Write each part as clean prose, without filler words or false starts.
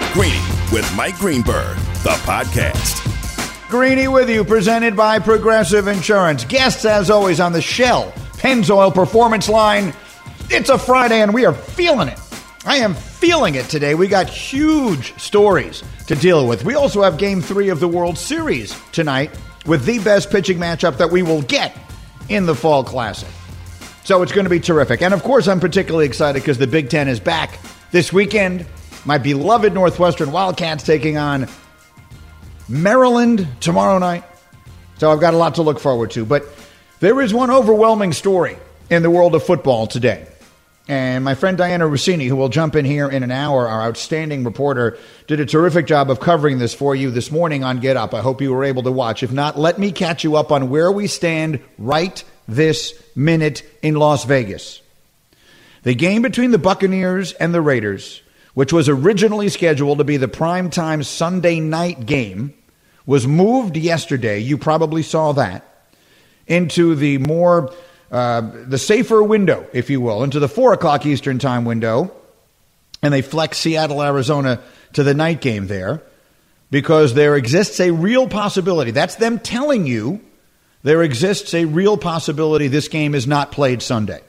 Greeny with Mike Greenberg, the podcast. Greeny with you, presented by Progressive Insurance. Guests, as always, on the Shell Pennzoil Performance Line. It's a Friday, and we are feeling it. I am feeling it today. We got huge stories to deal with. We also have Game 3 of the World Series tonight with the best pitching matchup that we will get in the Fall Classic. So it's going to be terrific. And, of course, I'm particularly excited because the Big Ten is back this weekend. My beloved Northwestern Wildcats taking on Maryland tomorrow night. So I've got a lot to look forward to. But there is one overwhelming story in the world of football today. And my friend Diana Rossini, who will jump in here in an hour, our outstanding reporter, did a terrific job of covering this for you this morning on Get Up. I hope you were able to watch. If not, let me catch you up on where we stand right this minute in Las Vegas. The game between the Buccaneers and the Raiders, which was originally scheduled to be the primetime Sunday night game, was moved yesterday, you probably saw that, into the more, the safer window, if you will, into the 4 o'clock Eastern time window, and they flexed Seattle, Arizona to the night game there, because there exists a real possibility. That's them telling you there exists a real possibility this game is not played Sunday.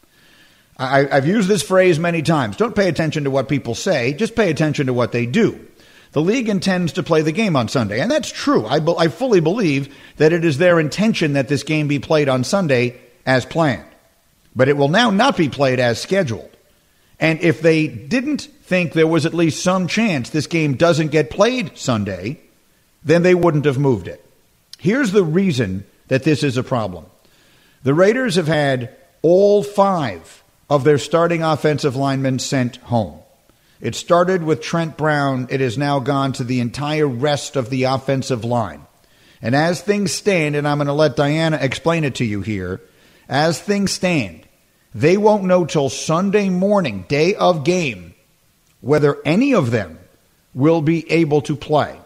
I've used this phrase many times. Don't pay attention to what people say. Just pay attention to what they do. The league intends to play the game on Sunday, and that's true. I fully believe that it is their intention that this game be played on Sunday as planned. But it will now not be played as scheduled. And if they didn't think there was at least some chance this game doesn't get played Sunday, then they wouldn't have moved it. Here's the reason that this is a problem. The Raiders have had all 5 of their starting offensive linemen sent home. It started with Trent Brown. It has now gone to the entire rest of the offensive line. And as things stand, and I'm going to let Diana explain it to you here, as things stand, they won't know till Sunday morning, day of game, whether any of them will be able to play.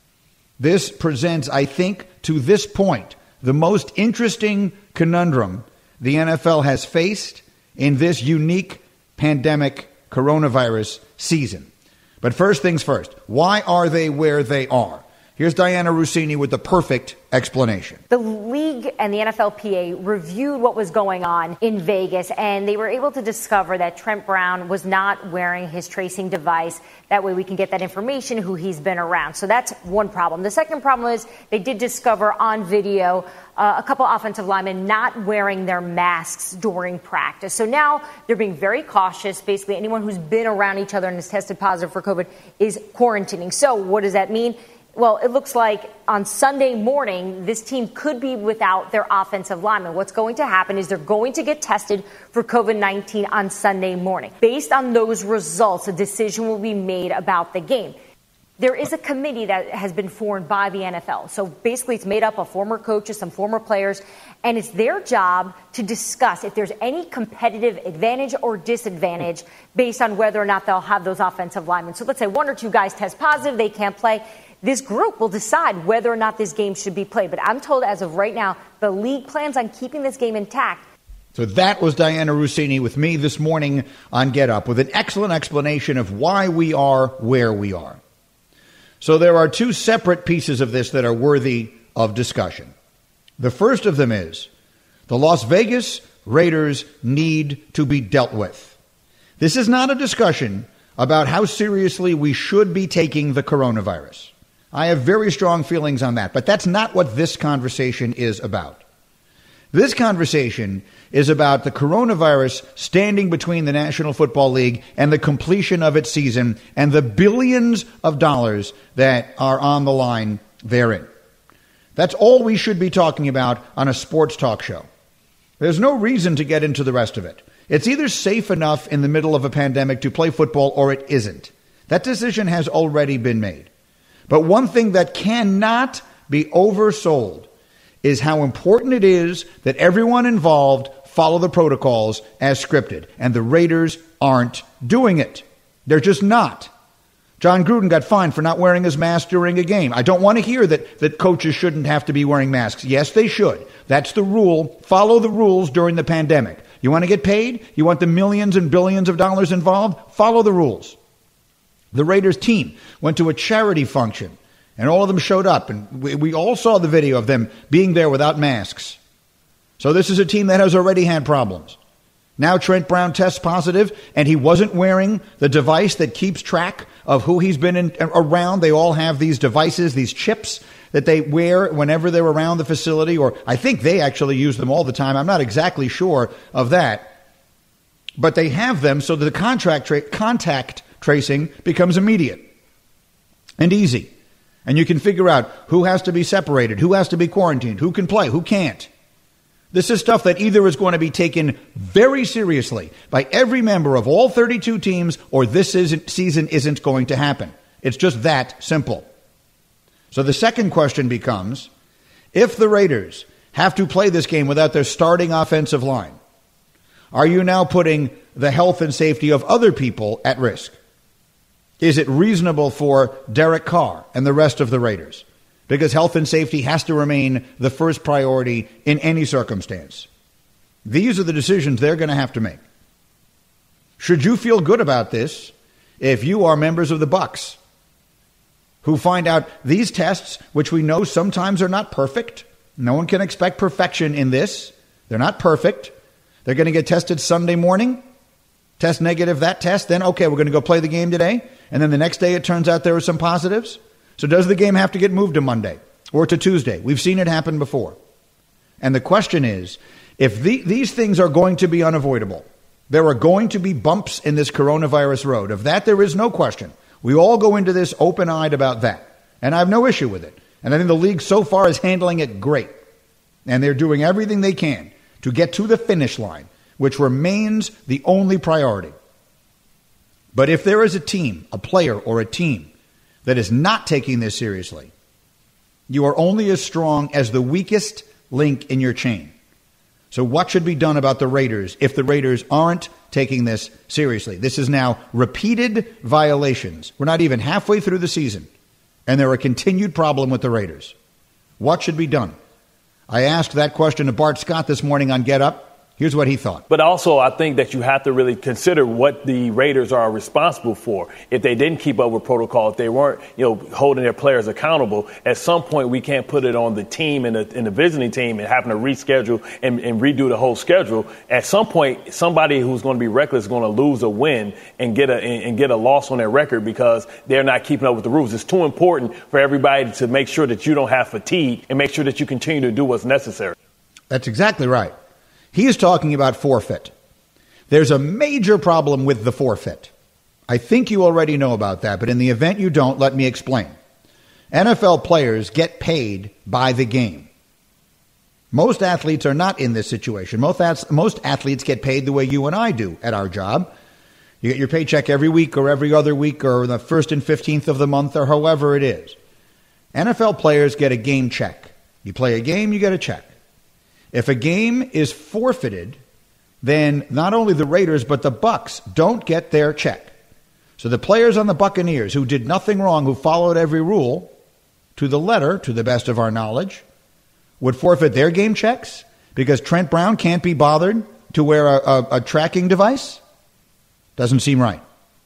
This presents, I think, to this point, the most interesting conundrum the NFL has faced in this unique pandemic coronavirus season. But first things first, why are they where they are? Here's Diana Rossini with the perfect explanation. The league and the NFLPA reviewed what was going on in Vegas, and they were able to discover that Trent Brown was not wearing his tracing device. That way we can get that information, who he's been around. So that's one problem. The second problem is they did discover on video a couple offensive linemen not wearing their masks during practice. So now they're being very cautious. Basically, anyone who's been around each other and has tested positive for COVID is quarantining. So what does that mean? Well, it looks like on Sunday morning, this team could be without their offensive lineman. What's going to happen is they're going to get tested for COVID-19 on Sunday morning. Based on those results, a decision will be made about the game. There is a committee that has been formed by the NFL. So basically, it's made up of former coaches, some former players, and it's their job to discuss if there's any competitive advantage or disadvantage based on whether or not they'll have those offensive linemen. So let's say 1 or 2 guys test positive, they can't play. This group will decide whether or not this game should be played. But I'm told as of right now, the league plans on keeping this game intact. So that was Diana Rossini with me this morning on Get Up with an excellent explanation of why we are where we are. So there are 2 separate pieces of this that are worthy of discussion. The first of them is the Las Vegas Raiders need to be dealt with. This is not a discussion about how seriously we should be taking the coronavirus. I have very strong feelings on that, but that's not what this conversation is about. This conversation is about the coronavirus standing between the National Football League and the completion of its season and the billions of dollars that are on the line therein. That's all we should be talking about on a sports talk show. There's no reason to get into the rest of it. It's either safe enough in the middle of a pandemic to play football or it isn't. That decision has already been made. But one thing that cannot be oversold is how important it is that everyone involved follow the protocols as scripted. And the Raiders aren't doing it. They're just not. John Gruden got fined for not wearing his mask during a game. I don't want to hear that coaches shouldn't have to be wearing masks. Yes, they should. That's the rule. Follow the rules during the pandemic. You want to get paid? You want the millions and billions of dollars involved? Follow the rules. The Raiders team went to a charity function, and all of them showed up, and we all saw the video of them being there without masks. So this is a team that has already had problems. Now Trent Brown tests positive, and he wasn't wearing the device that keeps track of who he's been around. They all have these devices, these chips that they wear whenever they're around the facility, or I think they actually use them all the time. I'm not exactly sure of that. But they have them so that the contact tracing becomes immediate and easy. And you can figure out who has to be separated, who has to be quarantined, who can play, who can't. This is stuff that either is going to be taken very seriously by every member of all 32 teams, or this season isn't going to happen. It's just that simple. So the second question becomes, if the Raiders have to play this game without their starting offensive line, are you now putting the health and safety of other people at risk? Is it reasonable for Derek Carr and the rest of the Raiders? Because health and safety has to remain the first priority in any circumstance. These are the decisions they're going to have to make. Should you feel good about this if you are members of the Bucs, who find out these tests, which we know sometimes are not perfect? No one can expect perfection in this. They're not perfect. They're going to get tested Sunday morning, test negative that test, then, okay, we're going to go play the game today, and then the next day it turns out there were some positives. So does the game have to get moved to Monday or to Tuesday? We've seen it happen before. And the question is, if these things are going to be unavoidable, there are going to be bumps in this coronavirus road. Of that, there is no question. We all go into this open-eyed about that. And I have no issue with it. And I think the league so far is handling it great. And they're doing everything they can to get to the finish line, which remains the only priority. But if there is a team, a player or a team that is not taking this seriously, you are only as strong as the weakest link in your chain. So what should be done about the Raiders if the Raiders aren't taking this seriously? This is now repeated violations. We're not even halfway through the season, and they're a continued problem with the Raiders. What should be done? I asked that question to Bart Scott this morning on Get Up. Here's what he thought. But also, I think that you have to really consider what the Raiders are responsible for. If they didn't keep up with protocol, if they weren't, holding their players accountable, at some point we can't put it on the team and the visiting team and having to reschedule and redo the whole schedule. At some point, somebody who's going to be reckless is going to lose a win and get a loss on their record because they're not keeping up with the rules. It's too important for everybody to make sure that you don't have fatigue and make sure that you continue to do what's necessary. That's exactly right. He is talking about forfeit. There's a major problem with the forfeit. I think you already know about that, but in the event you don't, let me explain. NFL players get paid by the game. Most athletes are not in this situation. Most athletes get paid the way you and I do at our job. You get your paycheck every week or every other week or the 1st and 15th of the month or however it is. NFL players get a game check. You play a game, you get a check. If a game is forfeited, then not only the Raiders but the Bucs don't get their check. So the players on the Buccaneers who did nothing wrong, who followed every rule to the letter, to the best of our knowledge, would forfeit their game checks because Trent Brown can't be bothered to wear a tracking device? Doesn't seem right.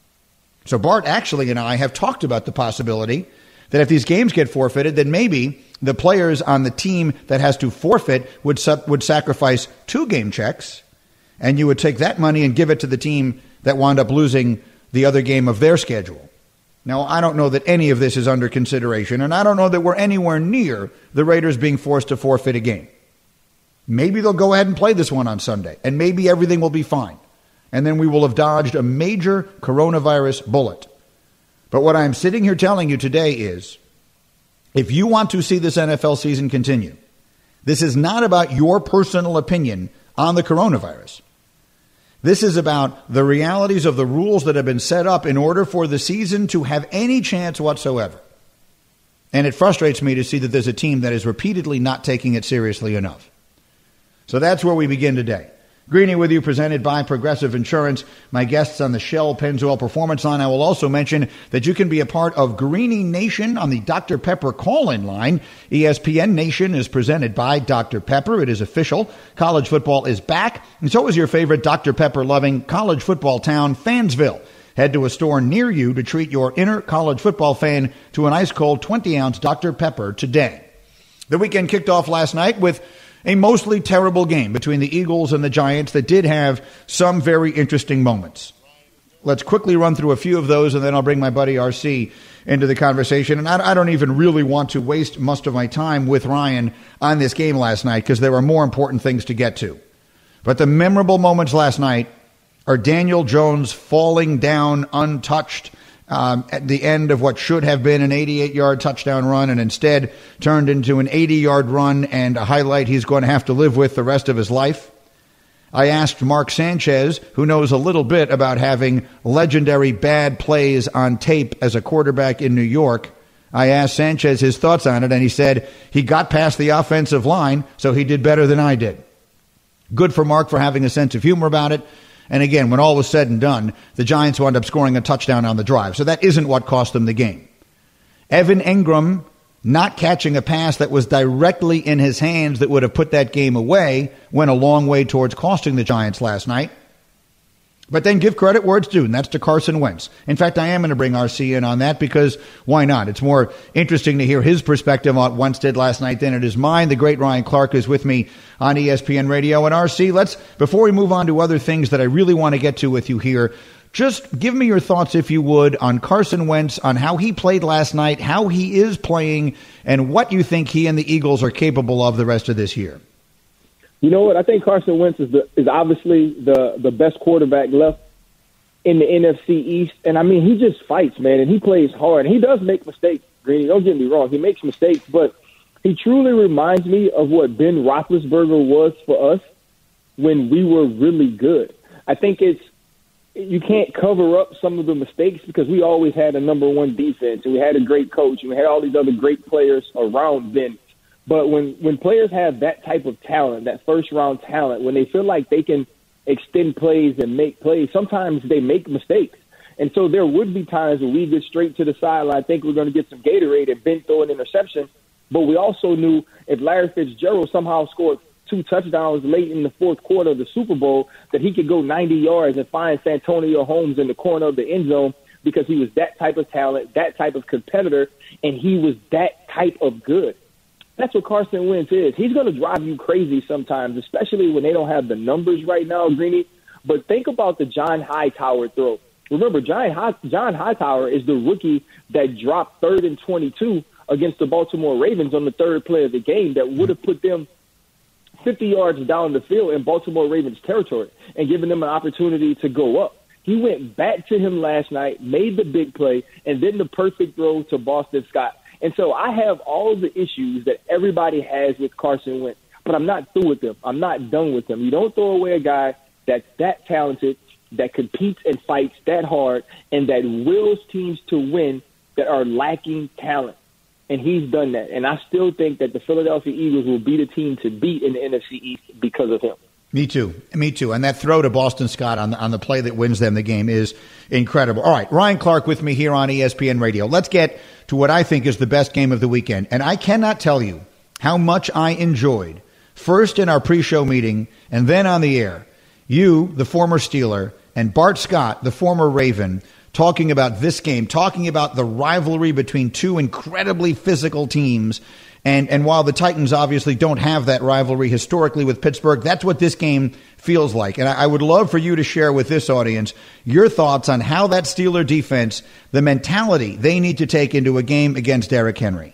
So Bart actually and I have talked about the possibility that if these games get forfeited, then maybe the players on the team that has to forfeit would sacrifice 2 game checks, and you would take that money and give it to the team that wound up losing the other game of their schedule. Now, I don't know that any of this is under consideration, and I don't know that we're anywhere near the Raiders being forced to forfeit a game. Maybe they'll go ahead and play this one on Sunday, and maybe everything will be fine, and then we will have dodged a major coronavirus bullet. But what I'm sitting here telling you today is, if you want to see this NFL season continue, this is not about your personal opinion on the coronavirus. This is about the realities of the rules that have been set up in order for the season to have any chance whatsoever. And it frustrates me to see that there's a team that is repeatedly not taking it seriously enough. So that's where we begin today. Greeny with you, presented by Progressive Insurance. My guests on the Shell Pennzoil Performance Line. I will also mention that you can be a part of Greeny Nation on the Dr. Pepper call-in line. ESPN Nation is presented by Dr. Pepper. It is official. College football is back, and so is your favorite Dr. Pepper-loving college football town, Fansville. Head to a store near you to treat your inner college football fan to an ice-cold 20-ounce Dr. Pepper today. The weekend kicked off last night with a mostly terrible game between the Eagles and the Giants that did have some very interesting moments. Let's quickly run through a few of those, and then I'll bring my buddy RC into the conversation. And I don't even really want to waste most of my time with Ryan on this game last night because there were more important things to get to. But the memorable moments last night are Daniel Jones falling down untouched at the end of what should have been an 88-yard touchdown run and instead turned into an 80-yard run and a highlight he's going to have to live with the rest of his life. I asked Mark Sanchez, who knows a little bit about having legendary bad plays on tape as a quarterback in New York. I asked Sanchez his thoughts on it, and he said he got past the offensive line, so he did better than I did. Good for Mark for having a sense of humor about it. And again, when all was said and done, the Giants wound up scoring a touchdown on the drive. So that isn't what cost them the game. Evan Engram not catching a pass that was directly in his hands that would have put that game away went a long way towards costing the Giants last night. But then give credit where it's due, and that's to Carson Wentz. In fact, I am going to bring RC in on that because why not? It's more interesting to hear his perspective on what Wentz did last night than it is mine. The great Ryan Clark is with me on ESPN Radio. And RC, before we move on to other things that I really want to get to with you here, just give me your thoughts, if you would, on Carson Wentz, on how he played last night, how he is playing, and what you think he and the Eagles are capable of the rest of this year. You know what? I think Carson Wentz is obviously the best quarterback left in the NFC East. And, I mean, he just fights, man, and he plays hard. And he does make mistakes, Greeny. Don't get me wrong. He makes mistakes, but he truly reminds me of what Ben Roethlisberger was for us when we were really good. I think you can't cover up some of the mistakes because we always had a number one defense, and we had a great coach, and we had all these other great players around Ben. But when players have that type of talent, that first-round talent, when they feel like they can extend plays and make plays, sometimes they make mistakes. And so there would be times where we get straight to the sideline, I think we're going to get some Gatorade and Ben throw an interception. But we also knew if Larry Fitzgerald somehow scored 2 touchdowns late in the fourth quarter of the Super Bowl, that he could go 90 yards and find Santonio Holmes in the corner of the end zone because he was that type of talent, that type of competitor, and he was that type of good. That's what Carson Wentz is. He's going to drive you crazy sometimes, especially when they don't have the numbers right now, Greeny. But think about the John Hightower throw. Remember, John Hightower is the rookie that dropped 3rd and 22 against the Baltimore Ravens on the third play of the game that would have put them 50 yards down the field in Baltimore Ravens territory and given them an opportunity to go up. He went back to him last night, made the big play, and then the perfect throw to Boston Scott. And so I have all the issues that everybody has with Carson Wentz, but I'm not through with him. I'm not done with him. You don't throw away a guy that's that talented, that competes and fights that hard, and that wills teams to win that are lacking talent. And he's done that. And I still think that the Philadelphia Eagles will be the team to beat in the NFC East because of him. Me too. And that throw to Boston Scott on the play that wins them the game is incredible. All right, Ryan Clark with me here on ESPN Radio. Let's get to what I think is the best game of the weekend. And I cannot tell you how much I enjoyed, first in our pre-show meeting and then on the air, you, the former Steeler, and Bart Scott, the former Raven, talking about this game, talking about the rivalry between two incredibly physical teams. And while the Titans obviously don't have that rivalry historically with Pittsburgh, that's what this game feels like. And I would love for you to share with this audience your thoughts on how that Steeler defense, the mentality they need to take into a game against Derrick Henry.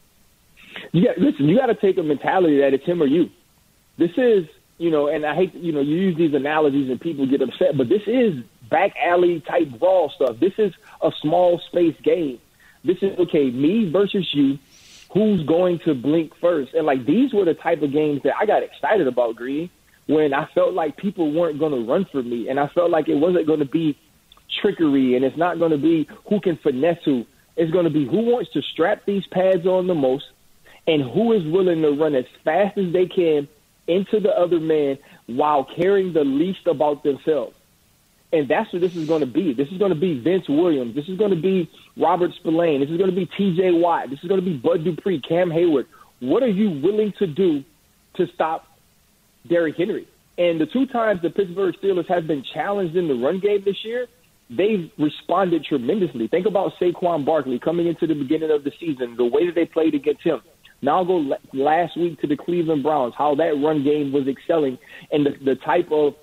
Listen, you got to take a mentality that it's him or you. This is, and I hate, you use these analogies and people get upset, but this is back alley type brawl stuff. This is a small space game. This is, okay, me versus you. Who's going to blink first? And, these were the type of games that I got excited about, Green, when I felt like people weren't going to run for me. And I felt like it wasn't going to be trickery, and it's not going to be who can finesse who. It's going to be who wants to strap these pads on the most and who is willing to run as fast as they can into the other man while caring the least about themselves. And that's what this is going to be. This is going to be Vince Williams. This is going to be Robert Spillane. This is going to be T.J. Watt. This is going to be Bud Dupree, Cam Hayward. What are you willing to do to stop Derrick Henry? And the 2 times the Pittsburgh Steelers have been challenged in the run game this year, they've responded tremendously. Think about Saquon Barkley coming into the beginning of the season, the way that they played against him. Now go last week to the Cleveland Browns, how that run game was excelling, and the type of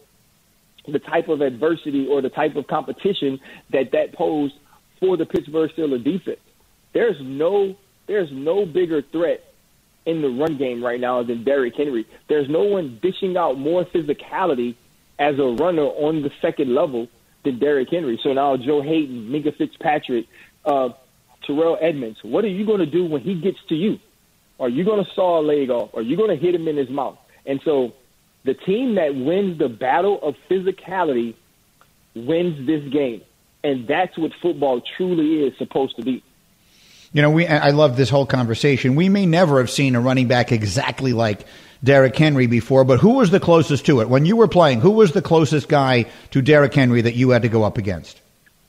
adversity or the type of competition that posed for the Pittsburgh Steelers defense. There's no bigger threat in the run game right now than Derrick Henry. There's no one dishing out more physicality as a runner on the second level than Derrick Henry. So now Joe Hayden, Minkah Fitzpatrick, Terrell Edmonds, what are you going to do when he gets to you? Are you going to saw a leg off? Are you going to hit him in his mouth? And so the team that wins the battle of physicality wins this game. And that's what football truly is supposed to be. You know, I love this whole conversation. We may never have seen a running back exactly like Derrick Henry before, but who was the closest to it? When you were playing, who was the closest guy to Derrick Henry that you had to go up against?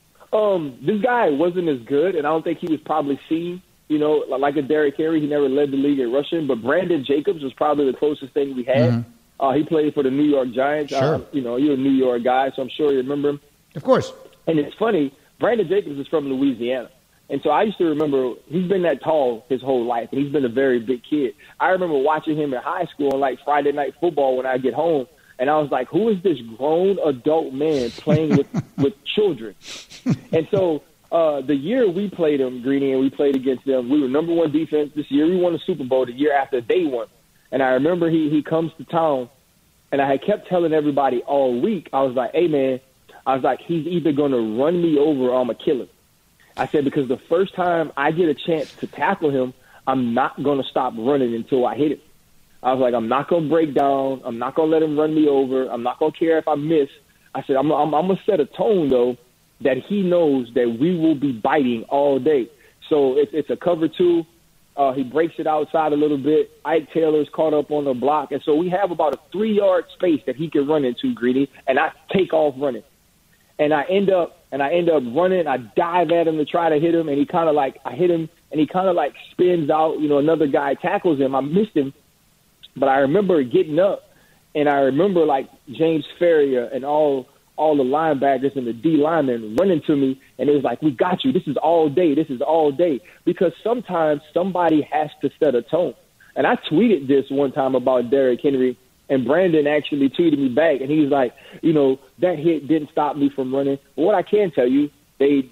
This guy wasn't as good, and I don't think he was probably seen, like a Derrick Henry. He never led the league in rushing, but Brandon Jacobs was probably the closest thing we had. Mm-hmm. He played for the New York Giants. Sure. You're a New York guy, so I'm sure you remember him. Of course. And it's funny, Brandon Jacobs is from Louisiana. And so I used to remember he's been that tall his whole life, and he's been a very big kid. I remember watching him in high school on, like, Friday Night Football when I get home, and I was like, who is this grown adult man playing with children? And so the year we played him, Greeny, and we played against them, we were number one defense this year. We won the Super Bowl the year after they won. And I remember he comes to town, and I had kept telling everybody all week, I was like, hey, man, he's either going to run me over or I'm going to kill him. I said, because the first time I get a chance to tackle him, I'm not going to stop running until I hit him. I was like, I'm not going to break down. I'm not going to let him run me over. I'm not going to care if I miss. I said, I'm going to set a tone, though, that he knows that we will be biting all day. So it's a cover two. He breaks it outside a little bit. Ike Taylor's caught up on the block. And so we have about a 3-yard space that he can run into, Greedy, and I take off running. And I end up running. I dive at him to try to hit him, and I hit him, and he kind of like spins out. Another guy tackles him. I missed him, but I remember getting up, and I remember like James Ferrier and all the linebackers and the D linemen running to me, and it was like, we got you. This is all day. This is all day. Because sometimes somebody has to set a tone. And I tweeted this one time about Derrick Henry, and Brandon actually tweeted me back, and he was like, that hit didn't stop me from running. But what I can tell you, they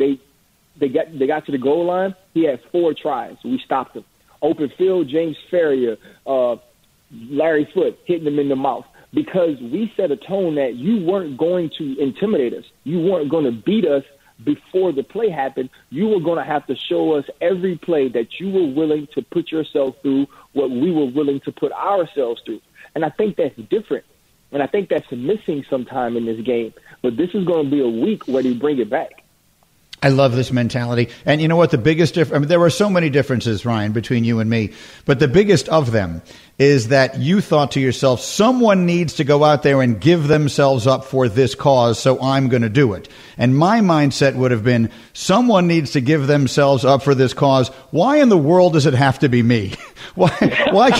got to the goal line. He had 4 tries. We stopped him. Open field, James Ferrier, Larry Foote hitting him in the mouth. Because we set a tone that you weren't going to intimidate us. You weren't going to beat us before the play happened. You were going to have to show us every play that you were willing to put yourself through what we were willing to put ourselves through. And I think that's different. And I think that's missing sometime in this game. But this is going to be a week where they bring it back. I love this mentality. And you know what? The biggest difference, there were so many differences, Ryan, between you and me. But the biggest of them is that you thought to yourself, someone needs to go out there and give themselves up for this cause, so I'm going to do it. And my mindset would have been, someone needs to give themselves up for this cause. Why in the world does it have to be me? Why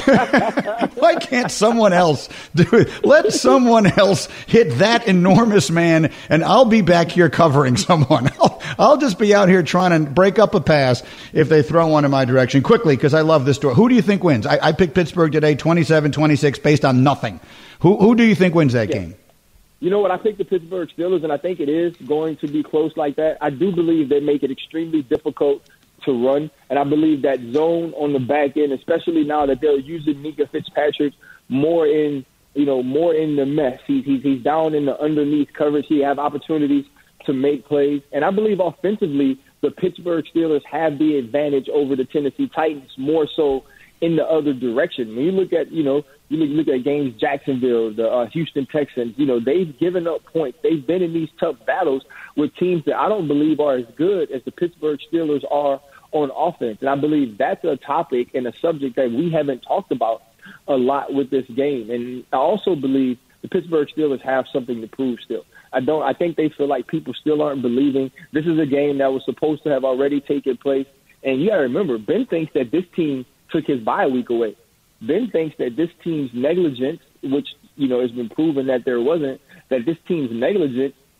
can't someone else do it? Let someone else hit that enormous man, and I'll be back here covering someone. I'll just be out here trying to break up a pass if they throw one in my direction. Quickly, because I love this story. Who do you think wins? I picked Pittsburgh today, 27-26, based on nothing. Who do you think wins that game? You know what? I picked the Pittsburgh Steelers, and I think it is going to be close like that. I do believe they make it extremely difficult to run, and I believe that zone on the back end, especially now that they're using Minkah Fitzpatrick more in the mess. He's down in the underneath coverage. He have opportunities to make plays, and I believe offensively the Pittsburgh Steelers have the advantage over the Tennessee Titans, more so in the other direction. When you look at you look at games, Jacksonville, the Houston Texans, they've given up points. They've been in these tough battles with teams that I don't believe are as good as the Pittsburgh Steelers are on offense. And I believe that's a topic and a subject that we haven't talked about a lot with this game. And I also believe the Pittsburgh Steelers have something to prove still. I think they feel like people still aren't believing. This is a game that was supposed to have already taken place. And you got to remember, Ben thinks that this team took his bye week away. Ben thinks that this team's negligence, which, has been proven that there wasn't, that this team's negligence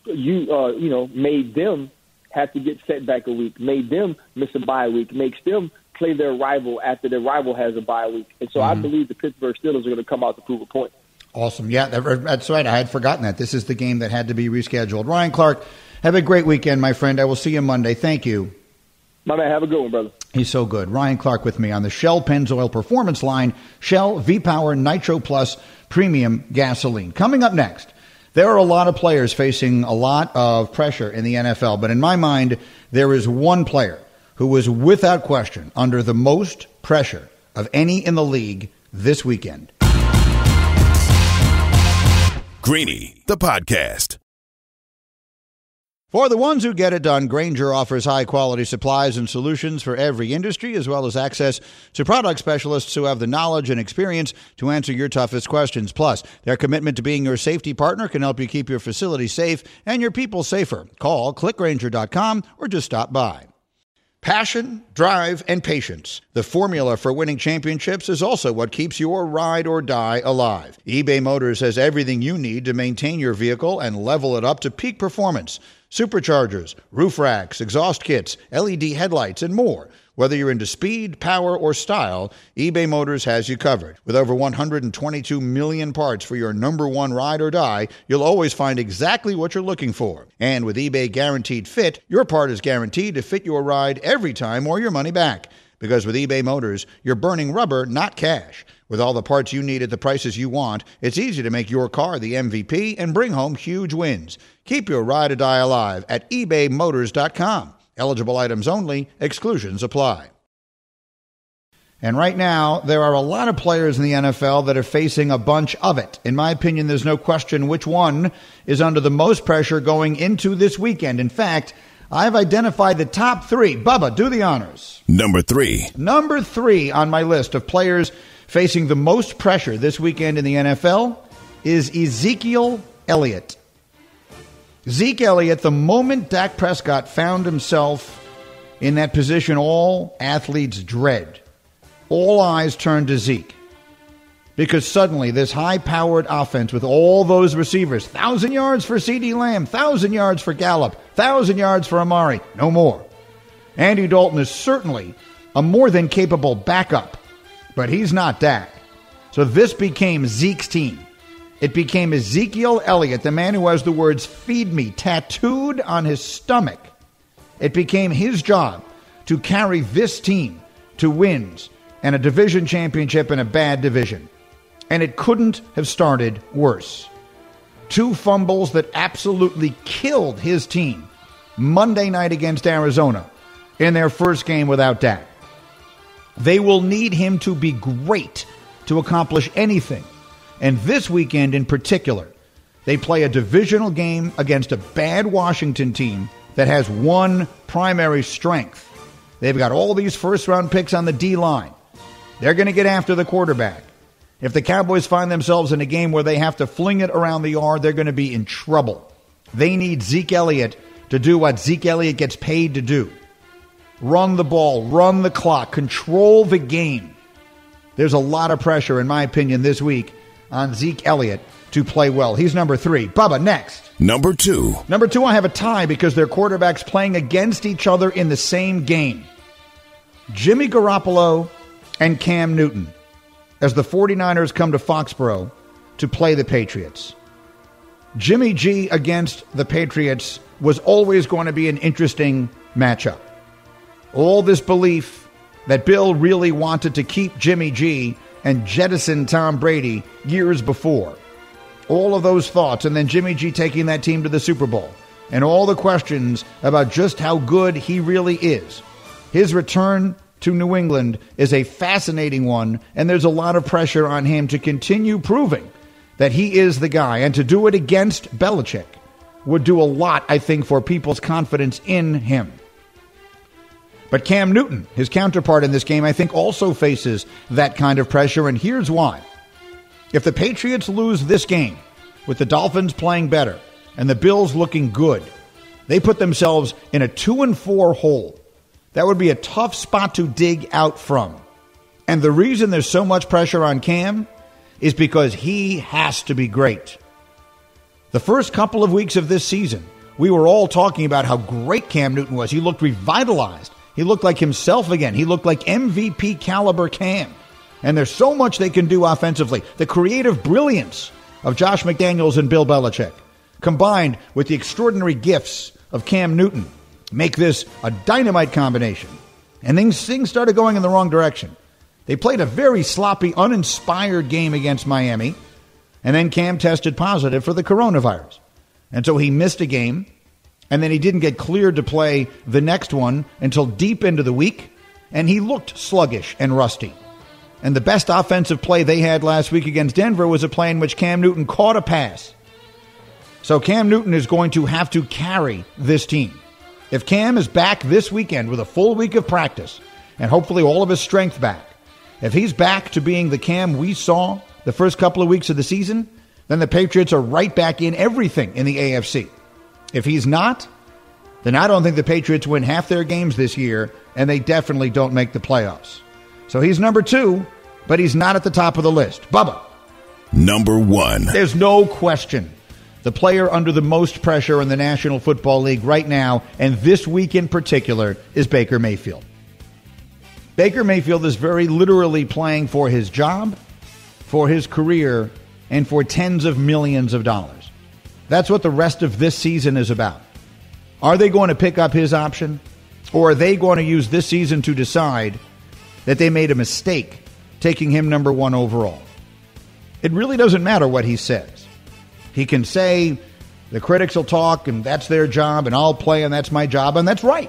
made them have to get set back a week, made them miss a bye week, makes them play their rival after their rival has a bye week. And so I believe the Pittsburgh Steelers are going to come out to prove a point. Awesome. Yeah, that's right. I had forgotten that. This is the game that had to be rescheduled. Ryan Clark, have a great weekend, my friend. I will see you Monday. Thank you. My man, have a good one, brother. He's so good. Ryan Clark with me on the Shell Pennzoil Performance line, Shell V-Power Nitro Plus Premium Gasoline. Coming up next, there are a lot of players facing a lot of pressure in the NFL, but in my mind, there is one player who was without question under the most pressure of any in the league this weekend. Greeny, the podcast. For the ones who get it done, Grainger offers high-quality supplies and solutions for every industry, as well as access to product specialists who have the knowledge and experience to answer your toughest questions. Plus, their commitment to being your safety partner can help you keep your facility safe and your people safer. Call clickgrainger.com or just stop by. Passion, drive, and patience. The formula for winning championships is also what keeps your ride or die alive. eBay Motors has everything you need to maintain your vehicle and level it up to peak performance. Superchargers, roof racks, exhaust kits, LED headlights, and more. Whether you're into speed, power, or style, eBay Motors has you covered. With over 122 million parts for your number one ride or die, you'll always find exactly what you're looking for. And with eBay Guaranteed Fit, your part is guaranteed to fit your ride every time or your money back. Because with eBay Motors, you're burning rubber, not cash. With all the parts you need at the prices you want, it's easy to make your car the MVP and bring home huge wins. Keep your ride or die alive at ebaymotors.com. Eligible items only. Exclusions apply. And right now, there are a lot of players in the NFL that are facing a bunch of it. In my opinion, there's no question which one is under the most pressure going into this weekend. In fact, I've identified the top three. Bubba, do the honors. Number 3. Number 3 on my list of players facing the most pressure this weekend in the NFL is Ezekiel Elliott. Zeke Elliott, the moment Dak Prescott found himself in that position all athletes dread, all eyes turned to Zeke. Because suddenly this high-powered offense with all those receivers, 1,000 yards for CeeDee Lamb, 1,000 yards for Gallup, 1,000 yards for Amari, no more. Andy Dalton is certainly a more than capable backup, but he's not Dak. So this became Zeke's team. It became Ezekiel Elliott, the man who has the words "feed me" tattooed on his stomach. It became his job to carry this team to wins and a division championship in a bad division. And it couldn't have started worse. 2 fumbles that absolutely killed his team Monday night against Arizona in their first game without Dak. They will need him to be great to accomplish anything. And this weekend in particular, they play a divisional game against a bad Washington team that has one primary strength. They've got all these first-round picks on the D-line. They're going to get after the quarterback. If the Cowboys find themselves in a game where they have to fling it around the yard, they're going to be in trouble. They need Zeke Elliott to do what Zeke Elliott gets paid to do. Run the ball, run the clock, control the game. There's a lot of pressure, in my opinion, this week on Zeke Elliott to play well. He's number 3. Bubba, next. Number 2. Number 2, I have a tie because they're quarterbacks playing against each other in the same game. Jimmy Garoppolo and Cam Newton as the 49ers come to Foxborough to play the Patriots. Jimmy G against the Patriots was always going to be an interesting matchup. All this belief that Bill really wanted to keep Jimmy G and jettison Tom Brady years before. All of those thoughts, and then Jimmy G taking that team to the Super Bowl, and all the questions about just how good he really is. His return to New England is a fascinating one, and there's a lot of pressure on him to continue proving that he is the guy, and to do it against Belichick would do a lot, I think, for people's confidence in him. But Cam Newton, his counterpart in this game, I think also faces that kind of pressure, and here's why. If the Patriots lose this game, with the Dolphins playing better and the Bills looking good, they put themselves in a 2-4 hole. That would be a tough spot to dig out from. And the reason there's so much pressure on Cam is because he has to be great. The first couple of weeks of this season, we were all talking about how great Cam Newton was. He looked revitalized. He looked like himself again. He looked like MVP caliber Cam. And there's so much they can do offensively. The creative brilliance of Josh McDaniels and Bill Belichick, combined with the extraordinary gifts of Cam Newton, make this a dynamite combination. And things started going in the wrong direction. They played a very sloppy, uninspired game against Miami, and then Cam tested positive for the coronavirus. And so he missed a game, and then he didn't get cleared to play the next one until deep into the week, and he looked sluggish and rusty. And the best offensive play they had last week against Denver was a play in which Cam Newton caught a pass. So Cam Newton is going to have to carry this team. If Cam is back this weekend with a full week of practice, and hopefully all of his strength back, if he's back to being the Cam we saw the first couple of weeks of the season, then the Patriots are right back in everything in the AFC. If he's not, then I don't think the Patriots win half their games this year, and they definitely don't make the playoffs. So he's number 2, but he's not at the top of the list. Bubba. Number 1. There's no question. The player under the most pressure in the National Football League right now, and this week in particular, is Baker Mayfield. Baker Mayfield is very literally playing for his job, for his career, and for tens of millions of dollars. That's what the rest of this season is about. Are they going to pick up his option, or are they going to use this season to decide that they made a mistake taking him number 1 overall? It really doesn't matter what he says. He can say, the critics will talk, and that's their job, and I'll play, and that's my job, and that's right.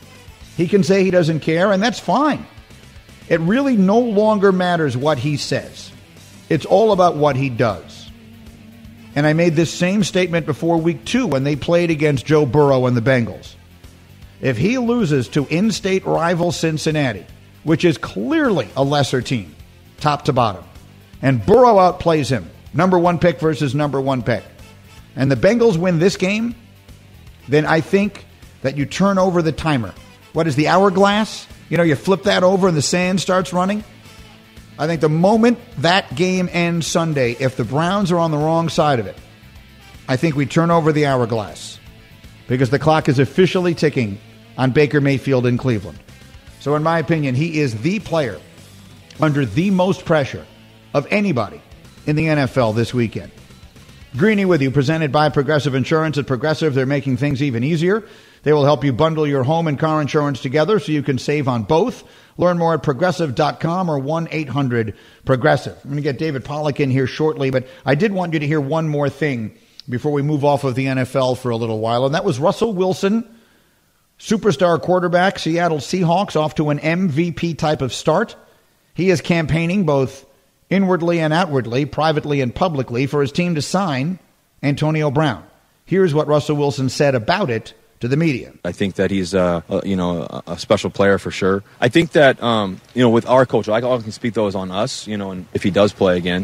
He can say he doesn't care, and that's fine. It really no longer matters what he says. It's all about what he does. And I made this same statement before week 2 when they played against Joe Burrow and the Bengals. If he loses to in-state rival Cincinnati, which is clearly a lesser team, top to bottom, and Burrow outplays him, number 1 pick versus number 1 pick, and the Bengals win this game, then I think that you turn over the timer. What is the hourglass? You flip that over and the sand starts running. I think the moment that game ends Sunday, if the Browns are on the wrong side of it, I think we turn over the hourglass because the clock is officially ticking on Baker Mayfield in Cleveland. So in my opinion, he is the player under the most pressure of anybody in the NFL this weekend. Greeny with you, presented by Progressive Insurance. At Progressive, they're making things even easier. They will help you bundle your home and car insurance together so you can save on both. Learn more at Progressive.com or 1-800-PROGRESSIVE. I'm going to get David Pollack in here shortly, but I did want you to hear one more thing before we move off of the NFL for a little while, and that was Russell Wilson, superstar quarterback, Seattle Seahawks, off to an MVP type of start. He is campaigning both inwardly and outwardly, privately and publicly, for his team to sign Antonio Brown. Here's what Russell Wilson said about it to the media. I think that he's a special player for sure. I think that with our culture, I can speak those on us, and if he does play again,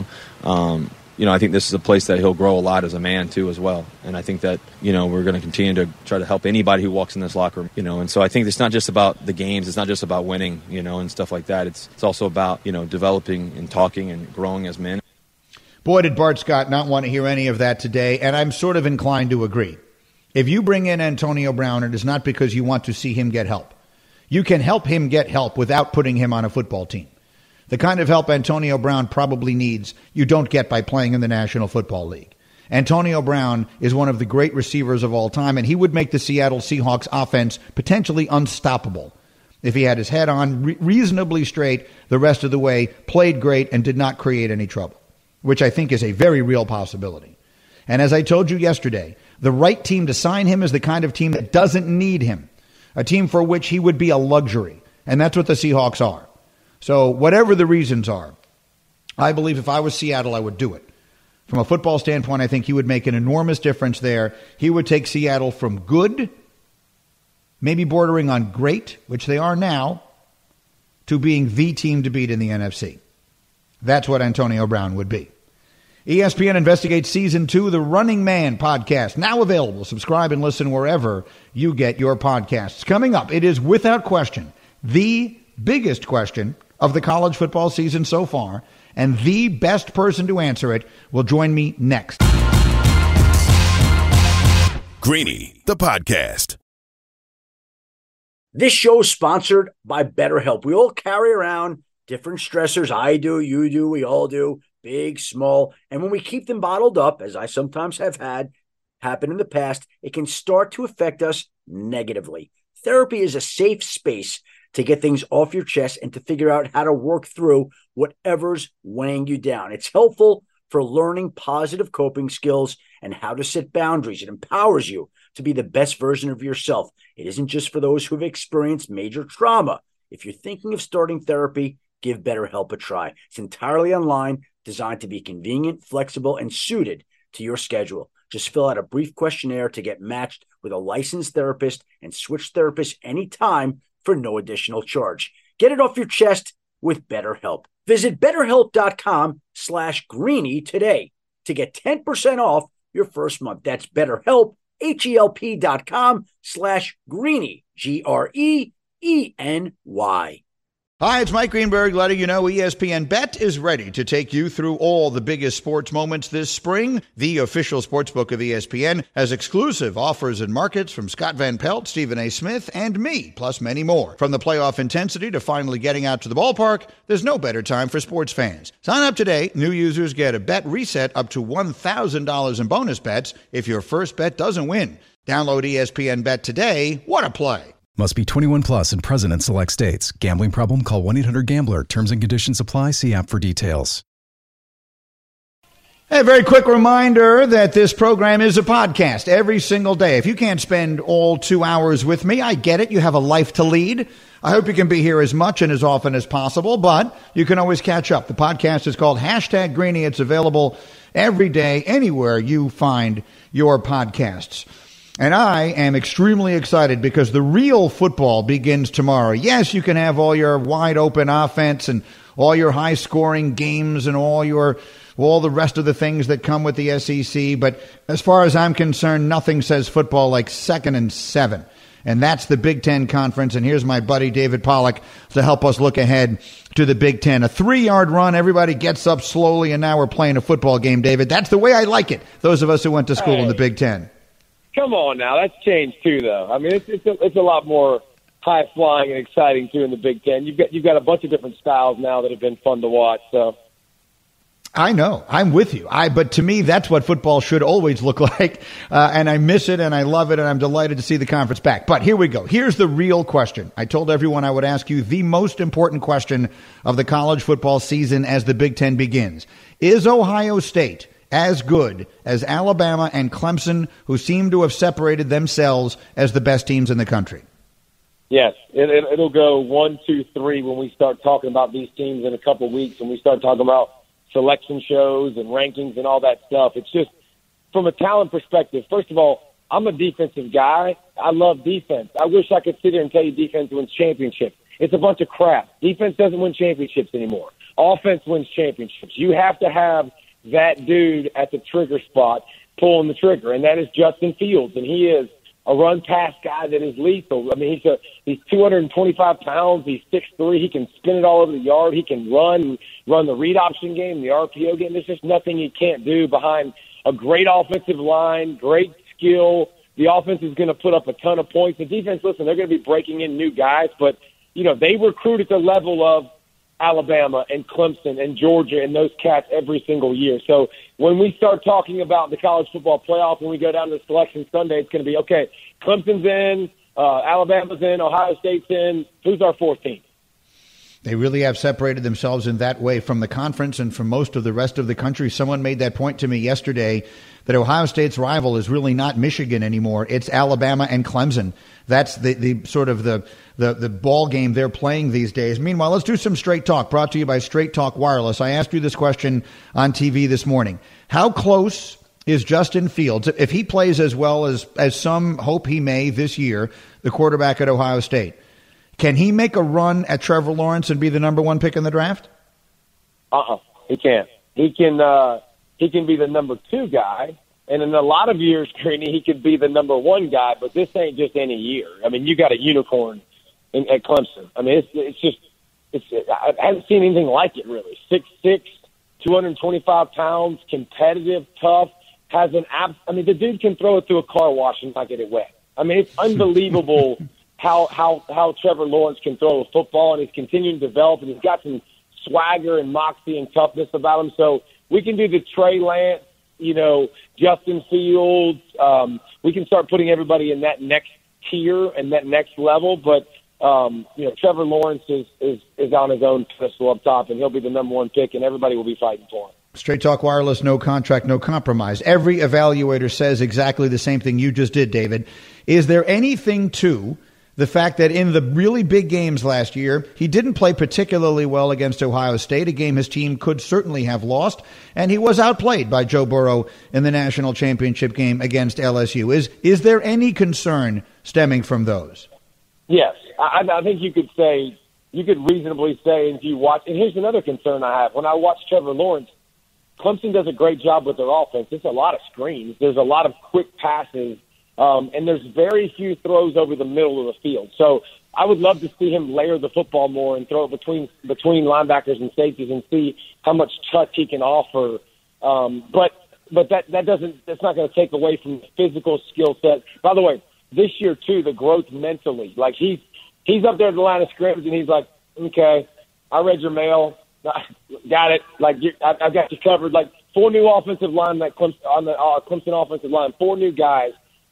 I think this is a place that he'll grow a lot as a man too as well. And I think that we're going to continue to try to help anybody who walks in this locker room, and so I think it's not just about the games, it's not just about winning, and stuff like that. It's also about developing and talking and growing as men. Boy, did Bart Scott not want to hear any of that today, and I'm sort of inclined to agree. If you bring in Antonio Brown, it is not because you want to see him get help. You can help him get help without putting him on a football team. The kind of help Antonio Brown probably needs, you don't get by playing in the National Football League. Antonio Brown is one of the great receivers of all time, and he would make the Seattle Seahawks offense potentially unstoppable if he had his head on reasonably straight the rest of the way, played great, and did not create any trouble, which I think is a very real possibility. And as I told you yesterday, the right team to sign him is the kind of team that doesn't need him, a team for which he would be a luxury, and that's what the Seahawks are. So whatever the reasons are, I believe if I was Seattle, I would do it. From a football standpoint, I think he would make an enormous difference there. He would take Seattle from good, maybe bordering on great, which they are now, to being the team to beat in the NFC. That's what Antonio Brown would be. ESPN investigates Season 2, the Running Man podcast, now available. Subscribe and listen wherever you get your podcasts. Coming up, it is without question the biggest question of the college football season so far, and the best person to answer it will join me next. Greeny, the podcast. This show is sponsored by BetterHelp. We all carry around different stressors. I do, you do, we all do, big, small. And when we keep them bottled up, as I sometimes have had happen in the past, it can start to affect us negatively. Therapy is a safe space to get things off your chest and to figure out how to work through whatever's weighing you down. It's helpful for learning positive coping skills and how to set boundaries. It empowers you to be the best version of yourself. It isn't just for those who've experienced major trauma. If you're thinking of starting therapy, give BetterHelp a try. It's entirely online, designed to be convenient, flexible, and suited to your schedule. Just fill out a brief questionnaire to get matched with a licensed therapist and switch therapists anytime for no additional charge. Get it off your chest with BetterHelp. Visit BetterHelp.com/Greeny today to get 10% off your first month. That's BetterHelp, HELP.com/Greeny, GREENY. Hi, it's Mike Greenberg letting you know ESPN Bet is ready to take you through all the biggest sports moments this spring. The official sportsbook of ESPN has exclusive offers and markets from Scott Van Pelt, Stephen A. Smith, and me, plus many more. From the playoff intensity to finally getting out to the ballpark, there's no better time for sports fans. Sign up today. New users get a bet reset up to $1,000 in bonus bets if your first bet doesn't win. Download ESPN Bet today. What a play. Must be 21 plus and present in select states. Gambling problem? Call 1-800-GAMBLER. Terms and conditions apply. See app for details. A very quick reminder that this program is a podcast every single day. If you can't spend all 2 hours with me, I get it. You have a life to lead. I hope you can be here as much and as often as possible, but you can always catch up. The podcast is called #Greeny. It's available every day, anywhere you find your podcasts. And I am extremely excited because the real football begins tomorrow. Yes, you can have all your wide open offense and all your high scoring games and all the rest of the things that come with the SEC. But as far as I'm concerned, nothing says football like 2nd and 7. And that's the Big Ten Conference. And here's my buddy David Pollack to help us look ahead to the Big Ten. A 3-yard run, everybody gets up slowly, and now we're playing a football game, David. That's the way I like it, those of us who went to school in the Big Ten. Come on now, that's changed too, though. I mean, it's a lot more high flying and exciting too in the Big Ten. You've got a bunch of different styles now that have been fun to watch. So I know, I'm with you. But to me, that's what football should always look like, and I miss it and I love it, and I'm delighted to see the conference back. But here we go. Here's the real question. I told everyone I would ask you the most important question of the college football season as the Big Ten begins: is Ohio State as good as Alabama and Clemson, who seem to have separated themselves as the best teams in the country? Yes, it'll go 1, 2, 3 when we start talking about these teams in a couple of weeks, and we start talking about selection shows and rankings and all that stuff. It's just, from a talent perspective, first of all, I'm a defensive guy. I love defense. I wish I could sit here and tell you defense wins championships. It's a bunch of crap. Defense doesn't win championships anymore. Offense wins championships. You have to have that dude at the trigger spot pulling the trigger, and that is Justin Fields, and he is a run-pass guy that is lethal. I mean, he's 225 pounds, he's 6'3", he can spin it all over the yard, he can run the read option game, the RPO game. There's just nothing he can't do behind a great offensive line, great skill. The offense is going to put up a ton of points. The defense, listen, they're going to be breaking in new guys, but, they recruit at the level of Alabama and Clemson and Georgia and those cats every single year. So when we start talking about the college football playoff, when we go down to Selection Sunday, it's going to be, okay, Clemson's in, Alabama's in, Ohio State's in. Who's our fourth team? They really have separated themselves in that way from the conference and from most of the rest of the country. Someone made that point to me yesterday that Ohio State's rival is really not Michigan anymore. It's Alabama and Clemson. That's the sort of the ball game they're playing these days. Meanwhile, let's do some Straight Talk, brought to you by Straight Talk Wireless. I asked you this question on TV this morning. How close is Justin Fields, if he plays as well as some hope he may this year, the quarterback at Ohio State? Can he make a run at Trevor Lawrence and be the number one pick in the draft? He can't. He can be the number 2 guy, and in a lot of years, Greeny, he could be the number 1 guy, but this ain't just any year. I mean, you got a unicorn at Clemson. I mean, I haven't seen anything like it, really. 6'6", 225 pounds, competitive, tough, has the dude can throw it through a car wash and not get it wet. I mean, it's unbelievable how Trevor Lawrence can throw a football, and he's continuing to develop, and he's got some swagger and moxie and toughness about him. So we can do the Trey Lance, Justin Fields. We can start putting everybody in that next tier and that next level. But, Trevor Lawrence is on his own pedestal up top, and he'll be the number one pick, and everybody will be fighting for him. Straight Talk Wireless, no contract, no compromise. Every evaluator says exactly the same thing you just did, David. Is there anything to the fact that in the really big games last year, he didn't play particularly well against Ohio State, a game his team could certainly have lost, and he was outplayed by Joe Burrow in the national championship game against LSU? Is there any concern stemming from those? Yes. I think you could reasonably say, if you watch, and here's another concern I have. When I watch Trevor Lawrence, Clemson does a great job with their offense. It's a lot of screens. There's a lot of quick passes, and there's very few throws over the middle of the field. So I would love to see him layer the football more and throw it between linebackers and safeties and see how much touch he can offer. But that's not going to take away from the physical skill set. By the way, this year too, the growth mentally, like he's up there at the line of scrimmage and he's like, okay, I read your mail. Got it. Like I've got you covered. Like 4 new offensive line on the Clemson offensive line. 4 new guys,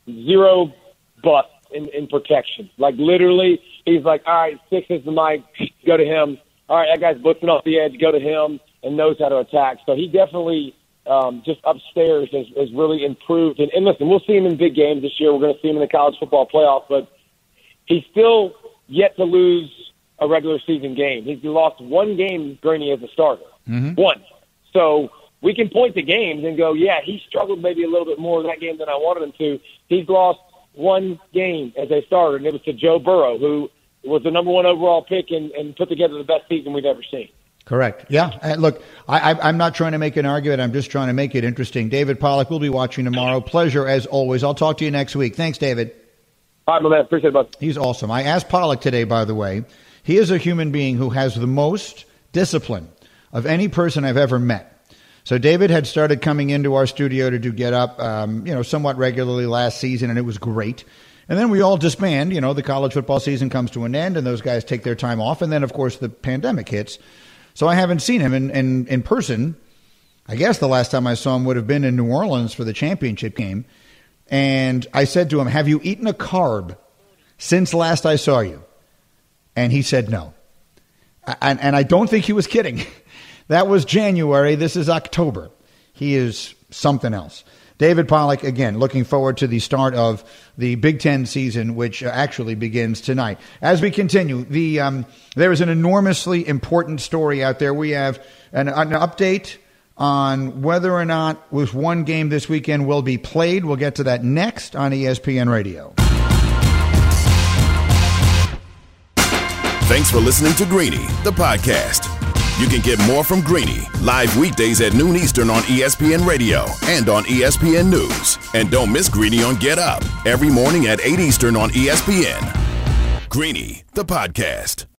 0 busts in protection. Like literally, he's like, all right, 6 is the mic. Go to him. All right, that guy's blitzing off the edge. Go to him and knows how to attack. So he definitely just upstairs has really improved. And listen, we'll see him in big games this year. We're going to see him in the college football playoff, but he's still yet to lose a regular season game. He's lost 1 game, Greeny, as a starter. Mm-hmm. 1. So we can point to games and go, yeah, he struggled maybe a little bit more in that game than I wanted him to. He's lost 1 game as a starter, and it was to Joe Burrow, who was the number 1 overall pick and put together the best season we've ever seen. Correct. Yeah. And look, I'm not trying to make an argument. I'm just trying to make it interesting. David Pollack will be watching tomorrow. Pleasure as always. I'll talk to you next week. Thanks, David. All right, my man. Appreciate it, bud. He's awesome. I asked Pollack today, by the way. He is a human being who has the most discipline of any person I've ever met. So David had started coming into our studio to do Get Up, somewhat regularly last season, and it was great. And then we all disband. The college football season comes to an end, and those guys take their time off. And then, of course, the pandemic hits. So I haven't seen him in person. I guess the last time I saw him would have been in New Orleans for the championship game. And I said to him, have you eaten a carb since last I saw you? And he said no. And I don't think he was kidding. That was January. This is October. He is something else. David Pollack, again, looking forward to the start of the Big Ten season, which actually begins tonight. As we continue, there is an enormously important story out there. We have an update on whether or not was one game this weekend will be played. We'll get to that next on ESPN Radio. Thanks for listening to Greeny, the podcast. You can get more from Greeny live weekdays at noon Eastern on ESPN Radio and on ESPN News. And don't miss Greeny on Get Up every morning at 8 Eastern on ESPN. Greeny, the podcast.